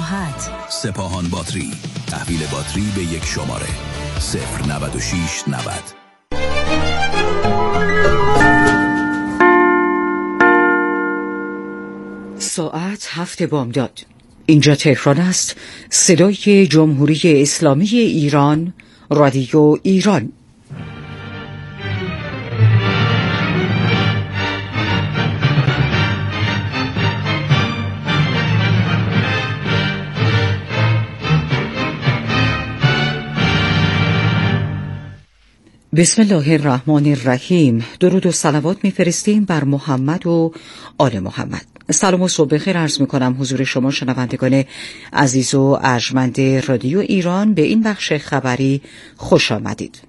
راحت. سپاهان باتری، تحویل باتری به یک شماره 09690. ساعت 7 بامداد. اینجا تهران است. صدای جمهوری اسلامی ایران، رادیو ایران. بسم الله الرحمن الرحیم. درود و صلوات میفرستیم بر محمد و آل محمد. سلام و صبح بخیر عرض میکنم حضور شما شنوندگان عزیز و ارجمند رادیو ایران. به این بخش خبری خوش آمدید.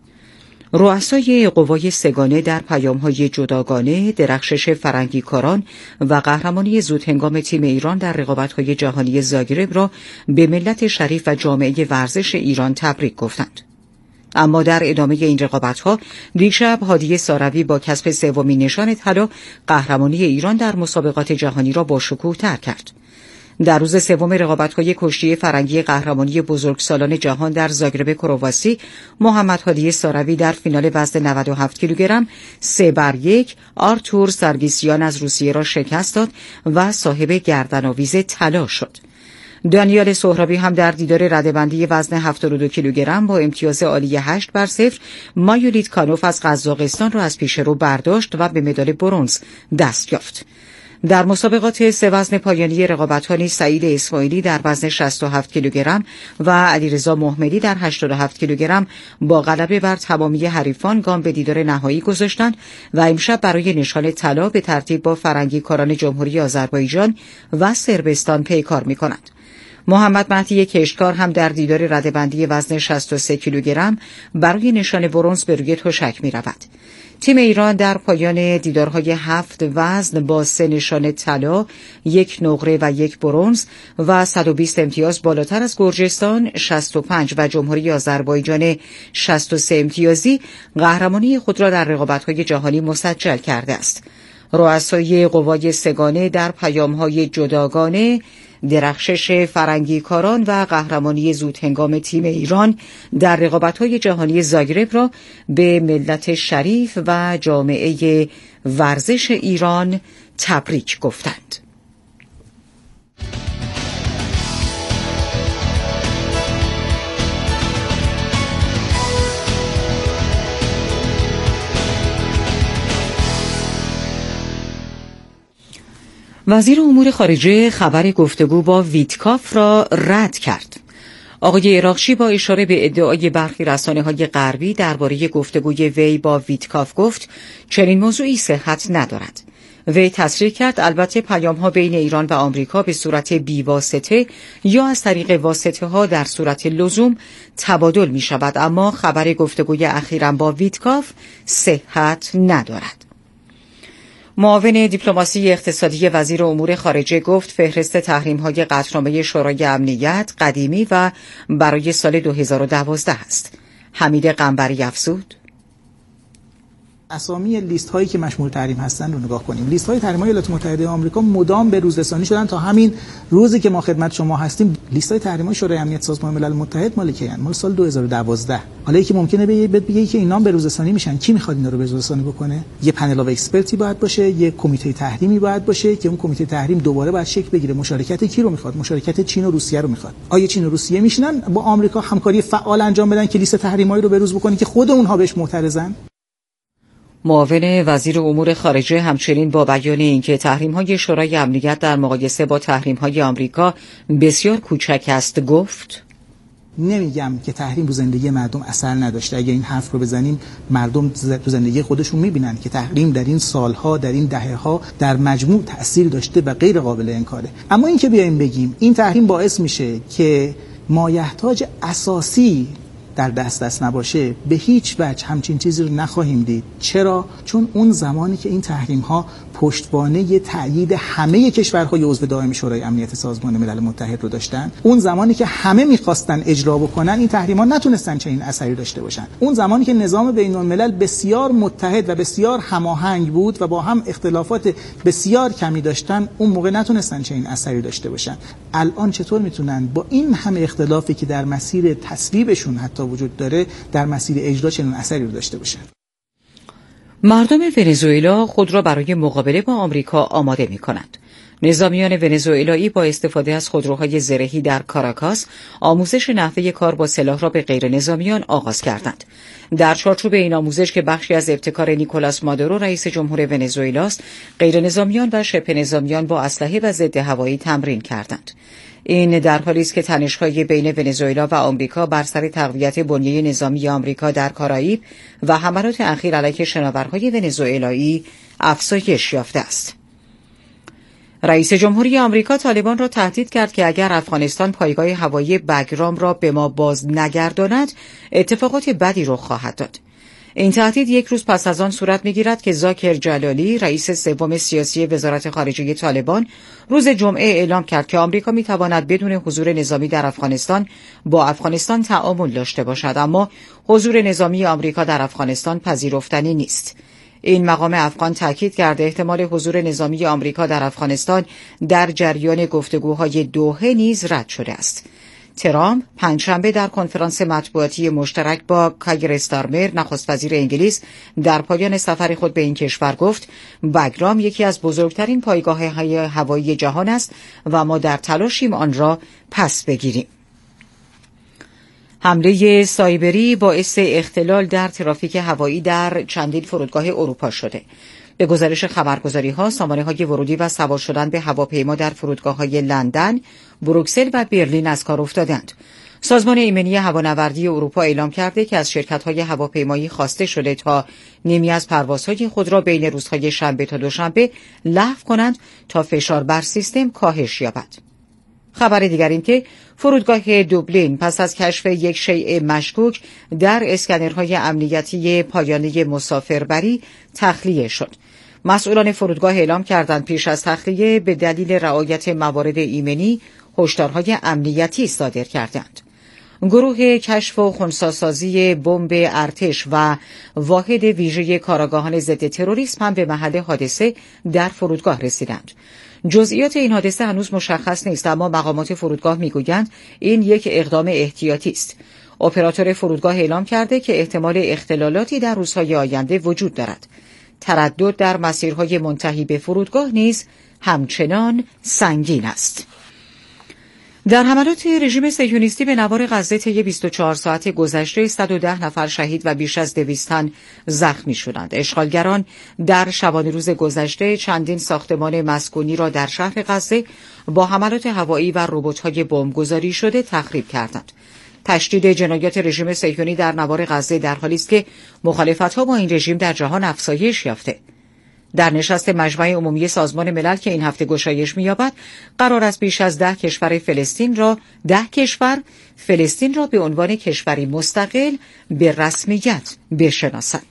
رؤسای قوای سگانه در پیام‌های جداگانه درخشش فرنگیکاران و قهرمانی زودهنگام تیم ایران در رقابت‌های جهانی زاگرب را به ملت شریف و جامعه ورزش ایران تبریک گفتند. اما در ادامه این رقابت‌ها دیشب هادی ساروی با کسب سومین نشان طلا قهرمانی ایران در مسابقات جهانی را با شکوه تر کرد. در روز سوم رقابت‌های کشتی فرنگی قهرمانی بزرگسالان جهان در زاگرب کرواسی، محمد هادی ساروی در فینال وزن 97 کیلوگرم 3-1 آرتور سرگیسیان از روسیه را شکست داد و صاحب گردن‌آویز طلا شد. دانیال سهرابی هم در دیدار رده‌بندی وزن 72 کیلوگرم با امتیاز عالی 8-0 مایولیت کانوف از قزاقستان را از پیشرو برداشت و به مدال برنز دست یافت. در مسابقات سه وزن پایانی رقابت‌ها نیز سعید اسماعیلی در وزن 67 کیلوگرم و علیرضا محمدی در 87 کیلوگرم با غلبه بر تمامی حریفان گام به دیدار نهایی گذاشتند و امشب برای نشان طلا به ترتیب با فرنگیکاران جمهوری آذربایجان و صربستان پیکار می‌کنند. محمد مهدی کشتکار هم در دیدار رده‌بندی وزن 63 کیلوگرم برای نشان برنز به روی تشک می‌رود. تیم ایران در پایان دیدارهای 7 وزن با 3 نشان طلا، 1 نقره و 1 برنز و 120 امتیاز بالاتر از گرجستان 65 و جمهوری آذربایجان 63 امتیازی قهرمانی خود را در رقابت‌های جهانی مسجل کرده است. رؤسای قوای سگانه در پیام‌های جداگانه درخشش فرنگیکاران و قهرمانی زودهنگام تیم ایران در رقابت‌های جهانی زاگرب را به ملت شریف و جامعه ورزش ایران تبریک گفتند. وزیر امور خارجه خبر گفتگو با ویتکاف را رد کرد. آقای عراقچی با اشاره به ادعای برخی رسانه‌های غربی درباره گفتگوی وی با ویتکاف گفت چنین موضوعی صحت ندارد. وی تصریح کرد البته پیام‌ها بین ایران و آمریکا به صورت بی‌واسطه یا از طریق واسطه‌ها در صورت لزوم تبادل می‌شود، اما خبر گفتگوی اخیراً با ویتکاف صحت ندارد. معاون دیپلماسی اقتصادی وزیر امور خارجه گفت فهرست تحریم‌های قطعنامه شورای امنیت قدیمی و برای سال 2012 است. حمید قنبری افزود اسامی لیست هایی که مشمول تحریم هستن رو نگاه کنیم. لیست های تحریم های ایالات متحده آمریکا مدام به روز رسانی شدن تا همین روزی که ما خدمت شما هستیم. لیست های تحریم های شورای امنیت سازمان ملل متحد مال کیان؟ مال سال 2012. حالا یکی ممکنه بگه که اینا به روز رسانی میشن، کی میخواد اینا رو به روز رسانی بکنه؟ یه پنل آف اکسپرتی باید باشه، یه کمیته تحریمی باید باشه که اون کمیته تحریم دوباره باید شکل بگیره. مشارکت کی رو میخواد؟ مشارکت چین و روسیه رو میخواد. آیا چین و روسیه میشینن با آمریکا همکاری فعال انجام بدن که لیست تحریمایی رو به روز بکنه که خود اونها بهش معترضن؟ معاون وزیر امور خارجه همچنین با بیان اینکه تحریم‌های شورای امنیت در مقایسه با تحریم‌های آمریکا بسیار کوچک است گفت نمیگم که تحریم رو زندگی مردم اثر نداشته. اگه این حرف رو بزنیم مردم تو زندگی خودشون میبینن که تحریم در این سالها، در این دهه‌ها در مجموع تأثیر داشته و غیر قابل انکاره. اما این که بیایم بگیم این تحریم باعث میشه که مایحتاج اساسی در دست نباشه، به هیچ وجه همچین چیزی رو نخواهیم دید. چرا؟ چون اون زمانی که این تحریم ها پشتوانه تأیید همه کشورهای عضو دائم شورای امنیت سازمان ملل متحد رو داشتن. اون زمانی که همه می‌خواستن اجرا بکنن این تحریم‌ها نتونستن چنین اثری داشته باشن. اون زمانی که نظام بین‌الملل بسیار متحد و بسیار هماهنگ بود و با هم اختلافات بسیار کمی داشتن، اون موقع نتونستن چنین اثری داشته باشن. الان چطور میتونن با این همه اختلافی که در مسیر تصویبشون حتی وجود داره در مسیر اجرا چنین اثری رو داشته باشن؟ مردم ونزوئلا خود را برای مقابله با آمریکا آماده می‌کنند. نظامیان ونزوئلایی با استفاده از خودروهای زرهی در کاراکاس آموزش نحوه کار با سلاح را به غیر نظامیان آغاز کردند. در چارچوب این آموزش که بخشی از ابتکار نیکولاس مادورو رئیس جمهور ونزوئلاست، غیر نظامیان و شبه نظامیان با اسلحه و ضد هوایی تمرین کردند. این در حالی است که تنش‌های بین ونزوئلا و آمریکا بر سر تقویت بنیه نظامی آمریکا در کارائیب و حملات اخیر علیه شناورهای ونزوئلایی افزایش یافته است. رئیس جمهوری آمریکا طالبان را تهدید کرد که اگر افغانستان پایگاه هوایی بگرام را به ما باز نگرداند، اتفاقات بدی رخ خواهد داد. این تهدید یک روز پس از آن صورت می‌گیرد که ذاکر جلالی، رئیس سوم سیاسی وزارت خارجه طالبان، روز جمعه اعلام کرد که آمریکا می‌تواند بدون حضور نظامی در افغانستان با افغانستان تعامل داشته باشد، اما حضور نظامی آمریکا در افغانستان پذیرفتنی نیست. این مقام افغان تاکید کرده احتمال حضور نظامی آمریکا در افغانستان در جریان گفتگوهای دوحه نیز رد شده است. ترامپ پنجشنبه در کنفرانس مطبوعاتی مشترک با کایر استارمر، نخست وزیر انگلیس، در پایان سفر خود به این کشور گفت بگرام یکی از بزرگترین پایگاه‌های هوایی جهان است و ما در تلاشیم آن را پس بگیریم. حمله سایبری باعث اختلال در ترافیک هوایی در چندین فرودگاه اروپا شده. به گزارش خبرگزاری‌ها، سامانه‌های ورودی و سوار شدن به هواپیما در فرودگاه‌های لندن، بروکسل و برلین از کار افتادند. سازمان ایمنی هوانوردی اروپا اعلام کرده که از شرکت‌های هواپیمایی خواسته شده تا نیمی از پروازهای خود را بین روزهای شنبه تا دوشنبه لغو کنند تا فشار بر سیستم کاهش یابد. خبر دیگر این که فرودگاه دوبلین پس از کشف یک شیء مشکوک در اسکنرهای امنیتی پایانه مسافربری تخلیه شد. مسئولان فرودگاه اعلام کردند پیش از تخلیه به دلیل رعایت موارد ایمنی هشدارهای امنیتی صادر کردند. گروه کشف و خنثی‌سازی بمب ارتش و واحد ویژه کاراگاهان ضد تروریسم هم به محل حادثه در فرودگاه رسیدند. جزئیات این حادثه هنوز مشخص نیست، اما مقامات فرودگاه میگویند این یک اقدام احتیاطی است. اپراتور فرودگاه اعلام کرده که احتمال اختلالاتی در روزهای آینده وجود دارد. تردد در مسیرهای منتهی به فرودگاه نیز همچنان سنگین است. در حملات رژیم صهیونیستی به نوار غزه طی 24 ساعت گذشته 110 نفر شهید و بیش از 200 تن زخمی شدند. اشغالگران در شبانه روز گذشته چندین ساختمان مسکونی را در شهر غزه با حملات هوایی و ربات‌های بمبگذاری شده تخریب کردند. تشدید جنایات رژیم صهیونی در نوار غزه در حالی است که مخالفت‌ها با این رژیم در جهان افزایش یافته. در نشست مجمع عمومی سازمان ملل که این هفته گشایش می‌یابد، قرار است بیش از 10 کشور فلسطین را به عنوان کشوری مستقل به رسمیت بشناسند.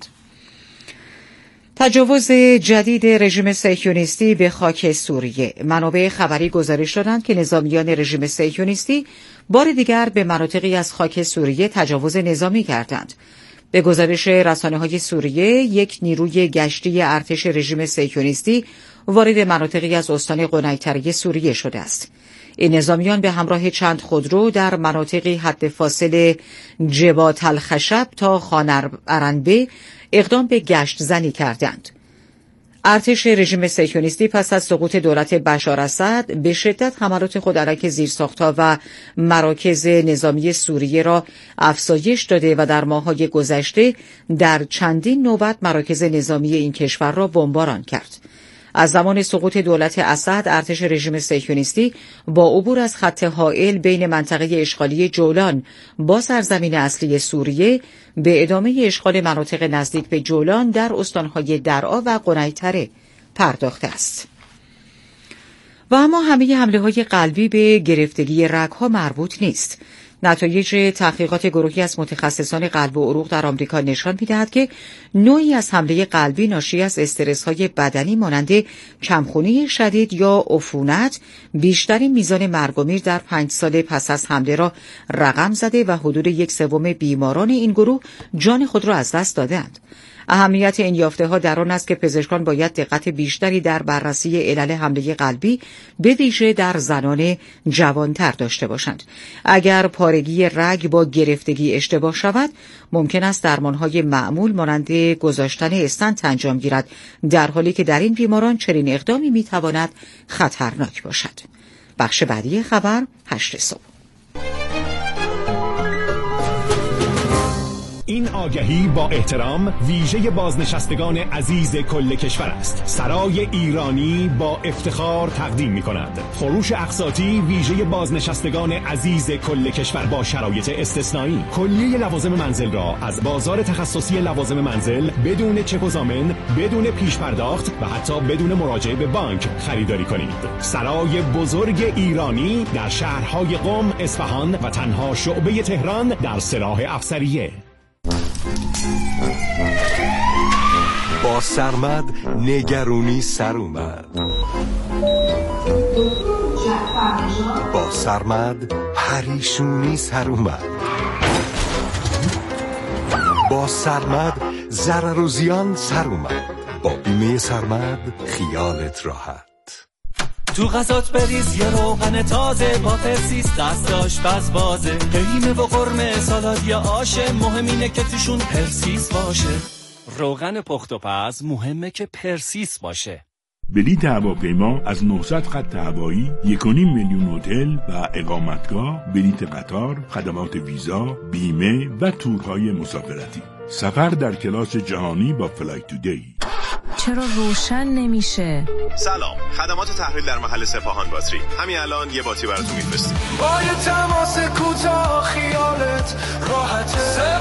تجاوز جدید رژیم صهیونیستی به خاک سوریه. منابع خبری گزارش دادند که نظامیان رژیم صهیونیستی بار دیگر به مناطقی از خاک سوریه تجاوز نظامی کردند. به گزارش رسانه‌های سوریه، یک نیروی گشتی ارتش رژیم صهیونیستی وارد مناطقی از استان قنیطره سوریه شده است. این نظامیان به همراه چند خودرو در مناطقی حد فاصل جبات الخشب تا خان ارنبه اقدام به گشت زنی کردند. ارتش رژیم صهیونیستی پس از سقوط دولت بشار اسد به شدت حملات خود علیه زیرساخت‌ها و مراکز نظامی سوریه را افزایش داده و در ماه‌های گذشته در چندین نوبت مراکز نظامی این کشور را بمباران کرد. از زمان سقوط دولت اسد، ارتش رژیم صهیونیستی با عبور از خط حائل بین منطقه اشغالی جولان با سرزمین اصلی سوریه به ادامه اشغال مناطق نزدیک به جولان در استانهای درعا و قنیطره پرداخته است. و اما همه حمله‌های قلبی به گرفتگی رگ‌ها مربوط نیست. نتایج تحقیقات گروهی از متخصصان قلب و عروق در آمریکا نشان می‌دهد که نوعی از حمله قلبی ناشی از استرس‌های بدنی مانند کمخونی شدید یا عفونت بیشترین میزان مرگ و میر در 5 سال پس از حمله را رقم زده و حدود 1/3 بیماران این گروه جان خود را از دست دادند. اهمیت این یافته‌ها در آن است که پزشکان باید دقت بیشتری در بررسی علل حمله قلبی به ویژه در زنان جوانتر داشته باشند. اگر پارگی رگ با گرفتگی اشتباه شود، ممکن است درمان‌های معمول مانند گذاشتن استنت انجام گیرد، در حالی که در این بیماران چنین اقدامی می‌تواند خطرناک باشد. بخش بعدی خبر 8 صبح. این آگهی با احترام ویژه بازنشستگان عزیز کل کشور است. سرای ایرانی با افتخار تقدیم می‌کند فروش اقساطی ویژه بازنشستگان عزیز کل کشور با شرایط استثنایی. کلیه لوازم منزل را از بازار تخصصی لوازم منزل بدون چک و ضامن، بدون پیش پرداخت و حتی بدون مراجعه به بانک خریداری کنید. سرای بزرگ ایرانی در شهرهای قم، اصفهان و تنها شعبه تهران در سلاح افسریه. با سرمد نگرونی سر اومد، با سرمد پریشونی سر اومد، با سرمد ضرر و زیان سر اومد. با بیمه سرمد خیالت راحت. تو غذات بریز یه روغن تازه با پرسیس، دست آشپز بازه، قیمه و قرمه سالاد یا آشه، مهم اینه که توشون پرسیس باشه. روغن پخت و پز مهمه که پرسیس باشه. بلیط هواپیما از 900 خط هوایی، 1.5 میلیون هتل و اقامتگاه، بلیط قطار، خدمات ویزا، بیمه و تورهای مسافرتی. سفر در کلاس جهانی با فلایت تودی. چرا روشن نمیشه؟ سلام، خدمات تحویل در محل سپاهان باتری. همین الان یه باتری براتون میفرستیم. با یه تماس کوتاه خیالت راحته.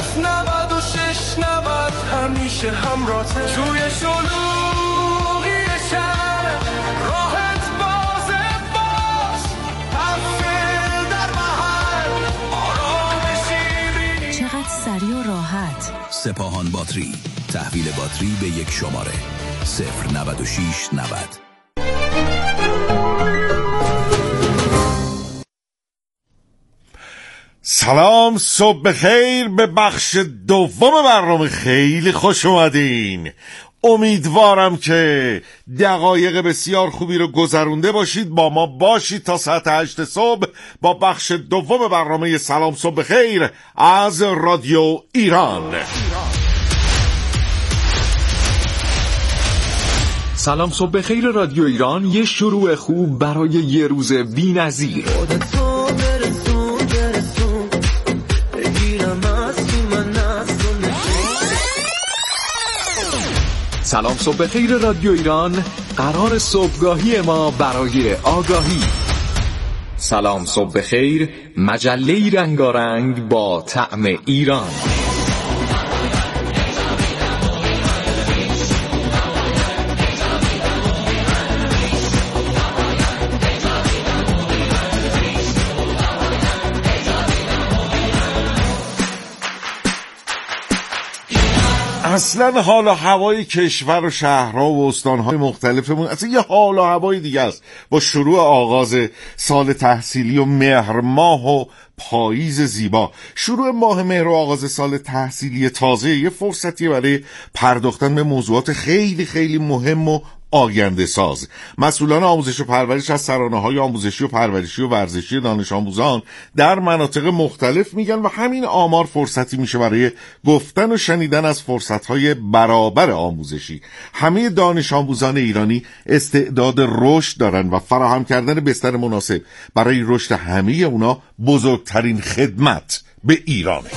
09690 همیشه همراهته. توی شلوغی شهر راحت بازه باش. تحویل در محل آرام شیرینی. چقدر سریع و راحت. سپاهان باتری، تحویل باتری به یک شماره 09690. سلام، صبح بخیر. به بخش دوم برنامه خیلی خوش اومدین. امیدوارم که دقایق بسیار خوبی رو گذرونده باشید. با ما باشید تا ساعت 8 صبح با بخش دوم برنامه سلام صبح بخیر از رادیو ایران. سلام صبح بخیر رادیو ایران، یه شروع خوب برای یه روز بی‌نظیر. سلام صبح بخیر رادیو ایران، قرار صبحگاهی ما برای آگاهی. سلام صبح بخیر، مجله رنگارنگ با طعم ایران. اصلا حال و هوای کشور و شهرها و استانهای مختلفمون اصلا یه حال و هوای دیگه است. با شروع آغاز سال تحصیلی و مهر ماه و پاییز زیبا، شروع ماه مهر و آغاز سال تحصیلی تازه یه فرصتی برای پرداختن به موضوعات خیلی خیلی مهم و آینده ساز. مسئولان آموزش و پرورش از ترانه‌های آموزشی و پرورشی و ورزشی دانش آموزان در مناطق مختلف میگن و همین آمار فرصتی میشه برای گفتن و شنیدن از فرصت‌های برابر آموزشی. همه دانش آموزان ایرانی استعداد رشد دارن و فراهم کردن بستر مناسب برای رشد همه اونا بزرگترین خدمت به ایرانه.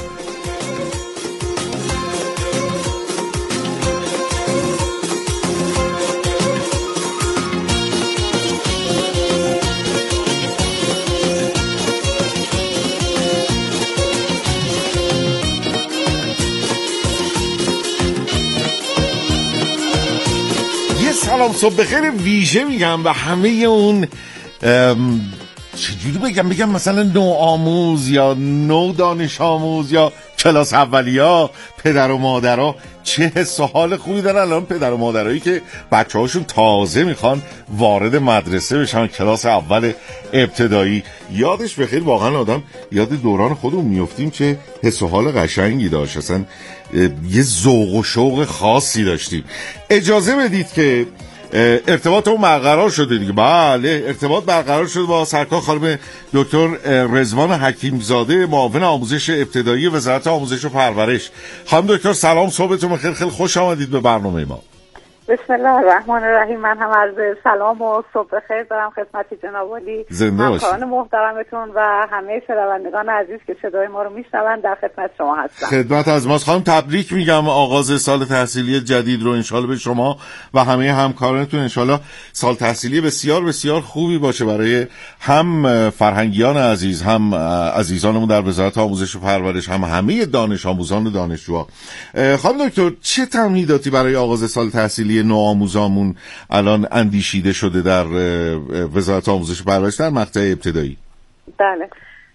سلام صبح بخیر ویژه میگم و همه اون چجوری بگم مثلا نوآموز یا نو دانش آموز یا کلاس اولیا، پدر و مادرها چه حس و حال خوبی دارن الان پدر و مادرایی که بچه‌هاشون تازه میخوان وارد مدرسه بشن، کلاس اول ابتدایی. یادش بخیر، واقعا آدم یاد دوران خودمون میافتیم چه حس و حال قشنگی داشت، اصلا یه ذوق و شوق خاصی داشتیم. اجازه بدید که ارتباطمون برقرار شده دیگه. بله، ارتباط برقرار شده با سرکار خانم دکتر رضوان حکیمزاده، معاون آموزش ابتدایی وزارت آموزش و پرورش. خانم دکتر سلام، صبحتون بخیر، خیلی خوش آمدید به برنامه ما. بسم الله الرحمن الرحیم. من هم عرض سلام و صبح بخیر دارم خدمت جناب عالی، همکاران محترمتون و همه شنوندگان عزیز که صدای ما رو میشنون. در خدمت شما هستم. خدمت از ماست. خانم تبریک میگم آغاز سال تحصیلی جدید رو انشالله به شما و همه همکارانتون. انشالله سال تحصیلی بسیار بسیار خوبی باشه برای هم فرهنگیان عزیز، هم عزیزانمون در وزارت آموزش و پرورش، هم همه دانش آموزان و دانشجوها. خانم دکتر، چه تمهیداتی برای آغاز سال تحصیلی نوآموزامون الان اندیشیده شده در وزارت آموزش و پرورش در مقطع ابتدایی؟ بله،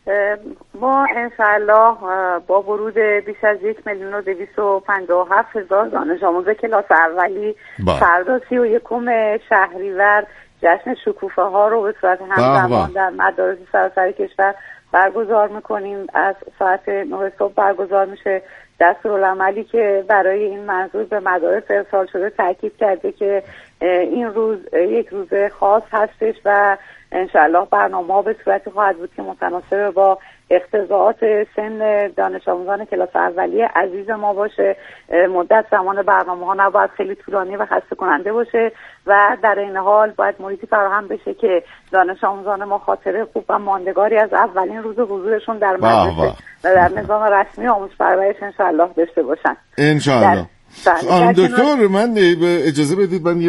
ما انشاءالله با ورود بیش از 1,257,000 دانش آموز کلاس اولی فردا 31 شهریور جشن شکوفه ها رو به صورت همزمان در مدارس سراسر کشور برگزار میکنیم. از ساعت 9 صبح برگزار میشه. دستورالعملی که برای این منظور به مدارس ارسال شده تاکید کرده که این روز یک روز خاص هستش و انشاءالله برنامه‌ها به صورتی خواهد بود که متناسب با اقتضاعات سن دانش آموزان کلاس اولیه عزیز ما باشه. مدت زمان برنامه‌ها نباید خیلی طولانی و خسته کننده باشه و در این حال باید محیطی فراهم بشه که دانش آموزان ما خاطره خوب و ماندگاری از اولین روز حضورشون در مدرسه و در نظام رسمی آموزش پرورش انشاءالله داشته باشن انشاءالله. خانم دکتر، من اجازه بدید من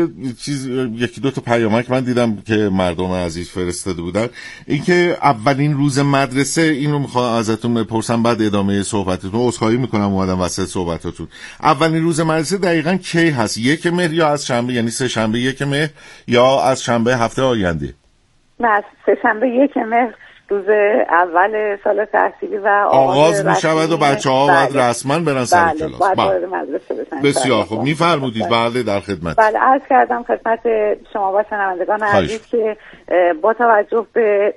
یکی دو تا پیامک من دیدم که مردم عزیز فرستاده بودن. اینکه اولین روز مدرسه، اینو میخوام ازتون بپرسم بعد ادامه صحبتتون. عذرخواهی میکنم اومدم وسط صحبتاتون. اولین روز مدرسه دقیقاً کی هست؟ 1 مهر یا از شنبه، یعنی سه شنبه 1 مهر یا از شنبه هفته آینده؟ نه، سه شنبه 1 مهر روز اول سال تحصیلی و آغاز می شود و بچه‌ها باید رسما برن سر کلاس. وارد مدرسه بشن. بسیار خوب، می‌فرمودید. بله، در خدمت. بله، عرض کردم خدمت شما و شنوندگان عزیز که با توجه به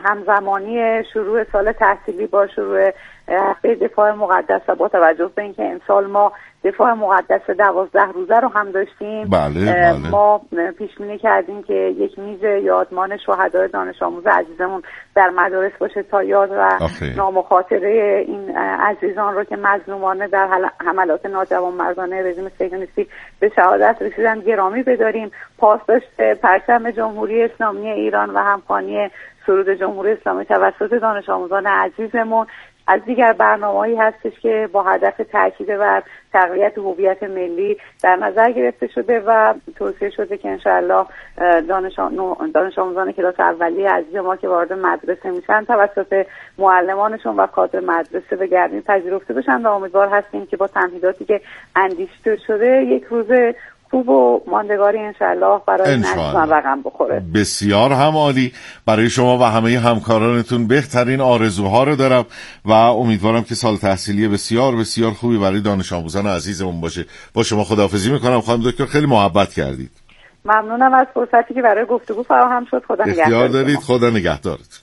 همزمانی شروع سال تحصیلی با شروع هفته دفاع مقدس و با توجه به اینکه امسال ما دفاع مقدس 12 روزه رو هم داشتیم، بله. ما پیش بینی کردیم که یک میز یادمان شهدای دانش آموز عزیزمون در مدارس باشه تا یاد و نام و خاطره این عزیزان رو که مظلومانه در حملات ناجوانمردانه رژیم صهیونیستی به شهادت رسیدن گرامی بداریم. پاسداشت پرچم جمهوری اسلامی ایران و همخوانی سرود جمهوری اسلامی توسط دانش آموزان عزیزمون از دیگر برنامه‌ای هستش که با هدف تاکید بر تقویت هویت ملی در نظر گرفته شده و توصیه شده که انشاءالله دانش آموزان کلاس اولیه عزیز ما که وارد مدرسه میشن توسط معلمانشون و کادر مدرسه به گردن پذیرفته بشن و امیدوار هستیم که با تمهیداتی که اندیشیده شده یک روز خوب و ماندگاری انشاءالله برای نسل‌ها رقم بخوره. بسیار هم عالی. برای شما و همه همکارانتون بهترین آرزوها رو دارم و امیدوارم که سال تحصیلی بسیار بسیار خوبی برای دانش آموزان عزیزمون باشه. با شما خداحافظی میکنم خانم دکتر، خیلی محبت کردید. ممنونم از فرصتی که برای گفتگو فراهم شد. خدا نگهدار. اختیار دارید. خدا نگهدارت.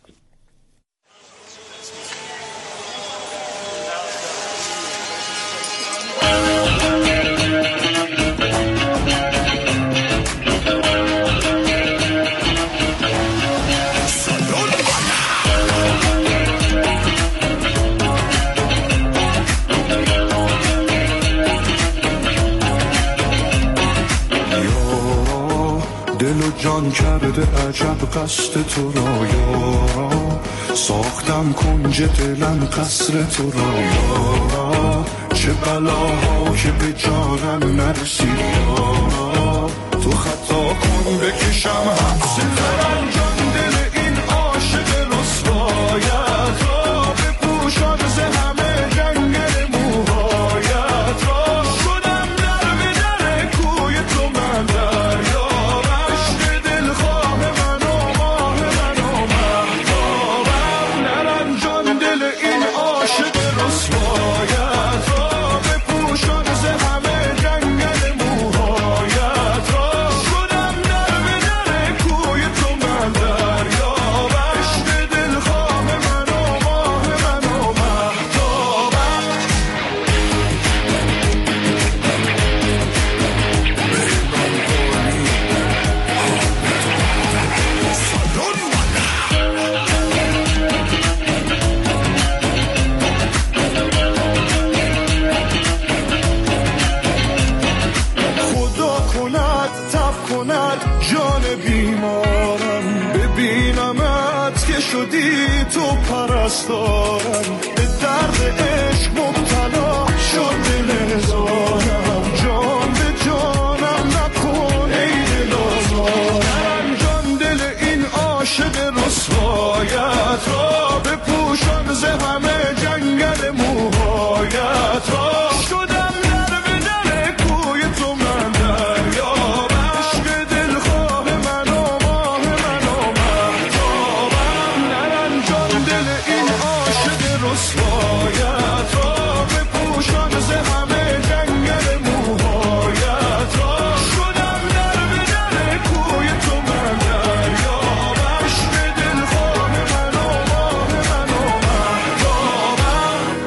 جان کرده عجب قصد تو را یارا، ساختم کنج دلم قصر تو را یارا، چه بلاها که به جانم نرسید یارا، تو خطا کن بکشم حبس دلم جان دل این عاشق رسوایت را، بپوشان ز همه جنگل موهایت را، شدم در به در کوی تو من دریا، عشق دلخواه من و ماه من و مهدا، پرستارم، به درد عشق مبتلا شد دل هزارم. جان به جانم نکن ای دل آزارم، جان دل این عاشق رسوایت را بپوشان ز همه جنگل موهایت را. شدم در به در کوی تو من دریاب، عشق دلخواه من و ماه من و مهتابم. نرم جان دل این عاشق رسوایت را بپوشان ز همه جنگل موهایت را. شدم در به در کوی تو من دریاب، عشق دلخواه من و ماه من و مهتابم.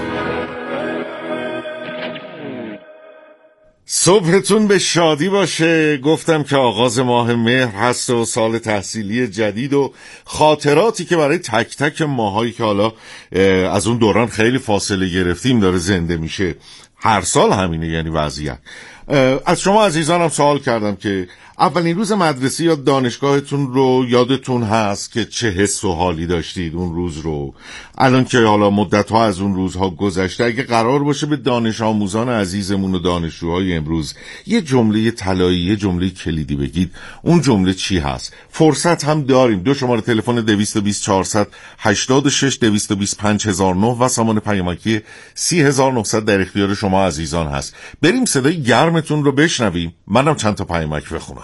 صبحتون به شادی باشه. گفتم که آغاز ماه مهر هست و سال تحصیلی جدید و خاطراتی که برای تک تک ماهایی که حالا از اون دوران خیلی فاصله گرفتیم داره زنده میشه. هر سال همینه یعنی وضعیت. از شما عزیزانم سوال کردم که اولین روز مدرسه یا دانشگاهتون رو یادتون هست که چه حس و حالی داشتید اون روز رو؟ الان که حالا مدت‌ها از اون روزها گذشته، اگه قرار باشه به دانش آموزان عزیزمون و دانشجوهای امروز یه جمله طلایی، یه جمله کلیدی بگید، اون جمله چی هست؟ فرصت هم داریم. 2 شماره تلفن 220 486 220 5009 و سامان پیامکی 30900 در اختیار شما عزیزان هست. بریم صدای گرمتون رو بشنویم. منم چند تا پیامک بخونم.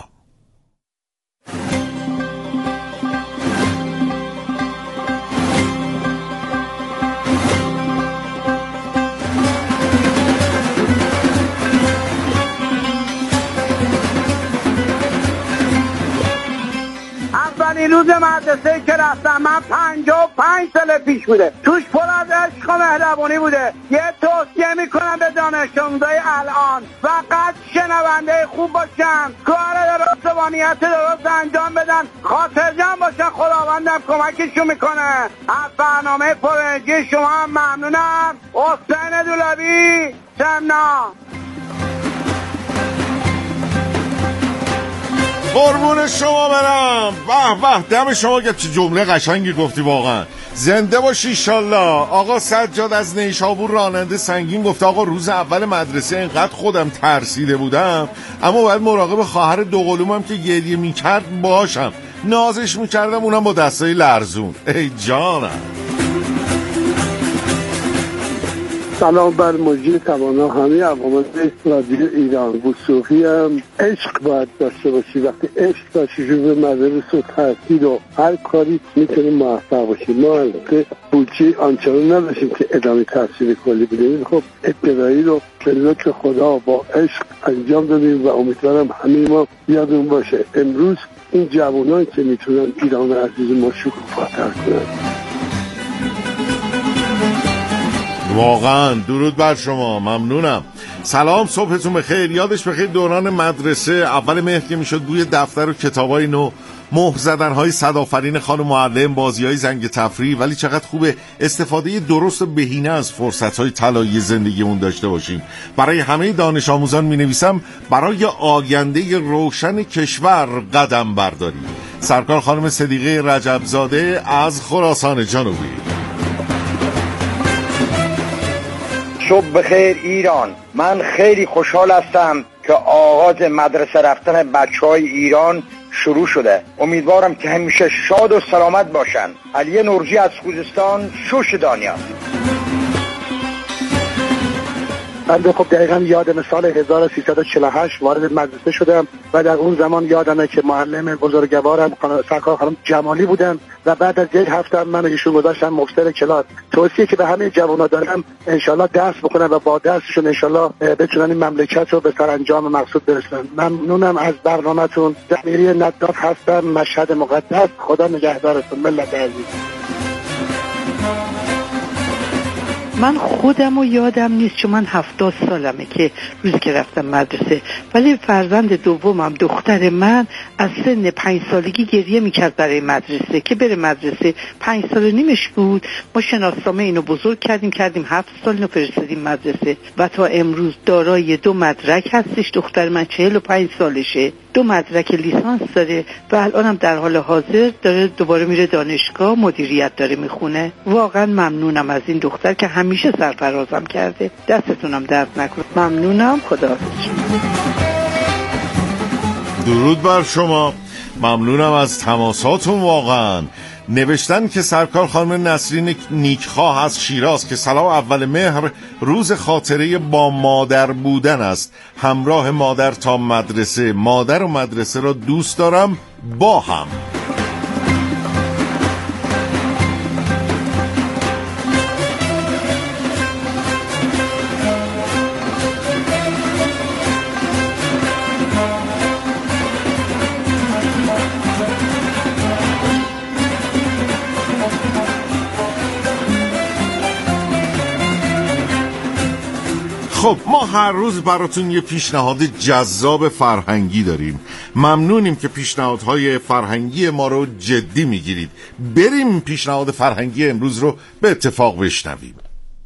اولین روز مدرسه که رفتم من 55 سال پیش بوده، توش پر از عشق و مهربونی بوده. یه توصیه میکنم به دانش آموزای الان، فقط شنونده خوب باشن، کار درست و با نیت درست انجام بدن، خاطرجمع باشن، خداوندم کمکشون میکنه. از برنامه پرانرژی شما هم ممنونم. حسین دولابی، سمنا. قربون شما برم. به به، دم شما که چه جمله قشنگی گفتی واقعا. زنده باشی انشالله. آقا سجاد از نیشابور راننده سنگین گفته آقا روز اول مدرسه اینقدر خودم ترسیده بودم، اما باید مراقب خواهر دوقلومم که گریه میکرد باشم. نازش میکردم اونم با دستای لرزون. ای جانم. سلام بر مجری توانا همه عوامل رادیو ایران. وثوقی هم عشق باید داشته باشی. وقتی عشق داشتی رو به مدرسه و تحصیل و هر کاری میتونی موفق باشی. ما البته بودجه آنچنان نداشتیم که ادامه تحصیل کلی بدیم، خب ابتدایی رو به لطف خدا با عشق انجام دادیم و امیدوارم همه ما یادمون باشه. امروز این جوانان که میتونن ایران عزیز ما شکوفاتر کنن. واقعا درود بر شما، ممنونم. سلام، صبحتون بخیر. یادش بخیر دوران مدرسه اول مهر که میشد بوی دفتر و کتابای نو، مهر زدن‌های صدآفرین خانم معلم، بازی‌های زنگ تفریح. ولی چقدر خوبه استفاده درست و بهینه از فرصت‌های طلایی زندگیمون داشته باشیم. برای همه دانش آموزان می‌نویسم برای آینده روشن کشور قدم برداریم. سرکار خانم صدیقه رجبزاده از خراسان جنوبی. صبح بخیر ایران. من خیلی خوشحال هستم که آغاز مدرسه رفتن بچه‌های ایران شروع شده. امیدوارم که همیشه شاد و سلامت باشن. علی نورجی از خوزستان، شوش دانیا. بنده خب دقیقا یادم سال 1348 وارد مدرسه شدم و در اون زمان یادمه که معلم بزرگوارم سرکار خانم جمالی بودن و بعد از یک هفته من ایشون گذاشتن مفتر کلاس. توصیه که به همه جوانا دارم انشالله درس بکنن و با درسشون انشالله بتونن این مملکت رو به سرانجام مقصود برسونن. ممنونم از برنامه‌تون. دمیری نداف هستم، مشهد مقدس. خدا نگهدارتون ملت عزیز. من خودم رو یادم نیست چون من 70 سالمه که روزی که رفتم مدرسه، ولی فرزند دومم دختر من از سن 5 سالگی گریه میکرد برای مدرسه که بره مدرسه. 5 سال و نیمش بود. ما شناسنامه اینو بزرگ کردیم 7 سال اینو فرستادیم مدرسه و تا امروز دارای 2 مدرک هستش. دختر من 45 سالشه. 2 مدرک لیسانس داره و الان هم در حال حاضر داره دوباره میره دانشگاه، مدیریت داره میخونه. واقعا ممنونم از این دختر که همیشه سرفرازم کرده. دستتونم درد نکنه. ممنونم. خداحافظ. درود بر شما. ممنونم از تماساتون. واقعا نوشتن که سرکار خانم نسرین نیکخواه از شیراز که سلام اول مهر روز خاطره با مادر بودن است، همراه مادر تا مدرسه، مادر و مدرسه را دوست دارم با هم. خب ما هر روز براتون یه پیشنهاد جذاب فرهنگی داریم. ممنونیم که پیشنهادهای فرهنگی ما رو جدی میگیرید. بریم پیشنهاد فرهنگی امروز رو به اتفاق بشنویم.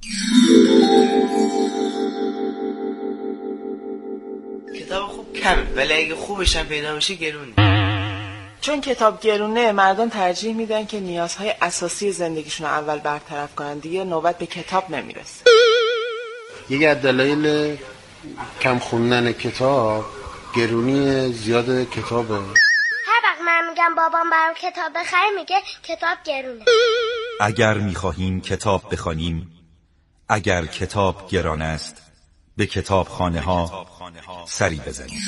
کتاب خوب کمه ولی اگه خوبش هم پیدا بشه گرونه. چون کتاب گرونه مردم ترجیح میدن که نیازهای اساسی زندگیشون رو اول برطرف کنن، دیگه نوبت به کتاب نمیرسه. یکی از دلایل کم خوندن کتاب گرونی زیاد کتابه. هر وقت من میگم بابام برام کتاب بخره میگه کتاب گرونه. اگر میخواهیم کتاب بخوانیم، اگر کتاب گران است، به کتابخانه ها سری بزنیم.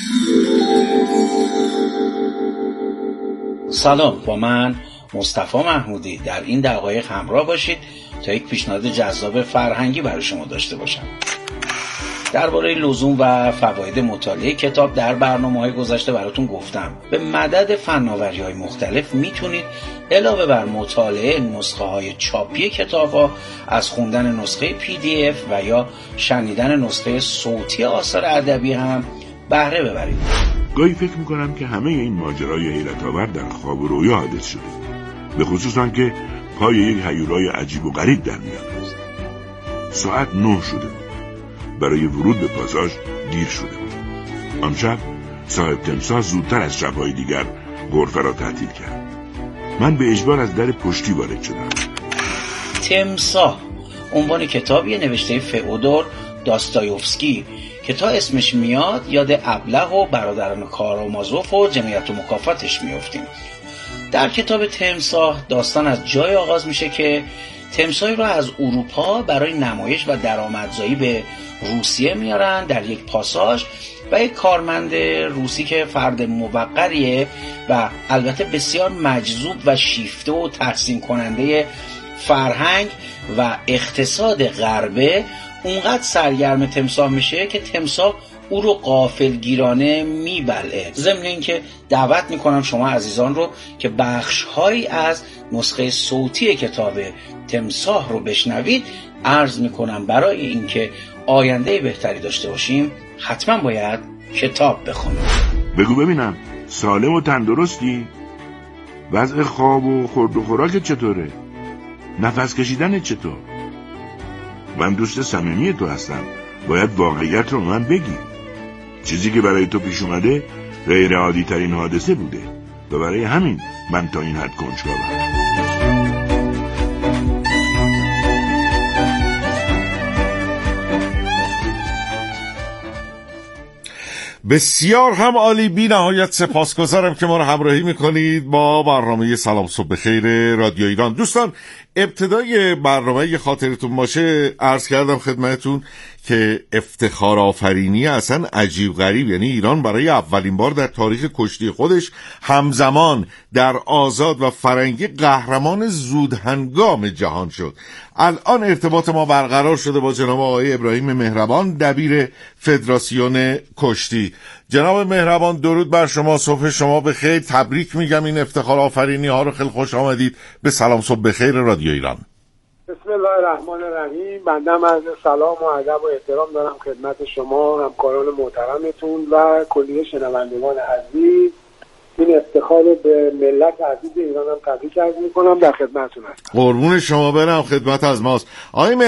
سلام، با من مصطفی محمودی. در این دقایق همراه باشید تا یک پیشنهاد جذاب فرهنگی برای شما داشته باشم. درباره لزوم و فواید مطالعه کتاب در برنامه‌های گذشته براتون گفتم. به مدد فناوری‌های مختلف میتونید علاوه بر مطالعه نسخه‌های چاپی کتاب‌ها از خوندن نسخه PDF و یا شنیدن نسخه صوتی آثار ادبی هم بهره ببرید. گاهی فکر میکنم که همه این ماجرای حیرت آور در خواب و رویا حادث شده، به خصوص آن که پای یک هیولای عجیب و غریب در میاد. ساعت 9 شده بود. برای ورود به پاساژ دیر شده بود. آن شب صاحب تمساح زودتر از شب‌های دیگر غرفه را تعطیل کرد. من به اجبار از در پشتی وارد شدم. تمساح عنوان کتابی نوشته فئودور داستایوفسکی که تا اسمش میاد یاد ابله و برادران کارامازوف و جنایت و مکافاتش میافتیم. در کتاب تمساح داستان از جای آغاز میشه که تمساحی رو از اروپا برای نمایش و درآمدزایی به روسیه میارن در یک پاساژ و یک کارمند روسی که فرد موقریه و البته بسیار مجذوب و شیفته و تحسین کننده فرهنگ و اقتصاد غربه اونقدر سرگرم تمساح میشه که تمساح او رو غافلگیرانه میبلعه. ضمن اینکه دعوت میکنم شما عزیزان رو که بخش‌هایی از نسخه صوتی کتاب تمساح رو بشنوید. عرض میکنم برای اینکه آینده بهتری داشته باشیم حتما باید کتاب بخونیم. بگو ببینم سالم و تندرستی؟ وضع خواب و خورد و خوراکت چطوره؟ نفس کشیدنت چطور؟ من دوست صمیمی تو هستم، باید واقعیت رو من بگی. چیزی که برای تو پیش اومده غیر عادی ترین حادثه بوده و برای همین من تا این حد کنجکاوم. بسیار هم عالی. بی نهایت سپاسگزارم که ما رو همراهی میکنید با برنامه سلام صبح بخیر رادیو ایران. دوستان ابتدای برنامه خاطرتون باشه عرض کردم خدمتتون که افتخار آفرینی اصلا عجیب غریب، یعنی ایران برای اولین بار در تاریخ کشتی خودش همزمان در آزاد و فرنگی قهرمان زودهنگام جهان شد. الان ارتباط ما برقرار شده با جناب آقای ابراهیم مهربان دبیر فدراسیون کشتی. جناب مهربان درود بر شما، صبح شما بخیر. تبریک میگم این افتخار آفرینی ها رو، خیلی خوش آمدید به سلام صبح بخیر رادیو ایران. بسم الله الرحمن الرحیم. بنده عرض سلام و ادب و احترام دارم خدمت شما همکاران محترمتون و کلیه شنوندگان عزیز. این افتخار به ملت عزیز ایران هم تبریک عرض میکنم، در خدمتتون هستم. قربون شما برم، خدمت از ماست. آقای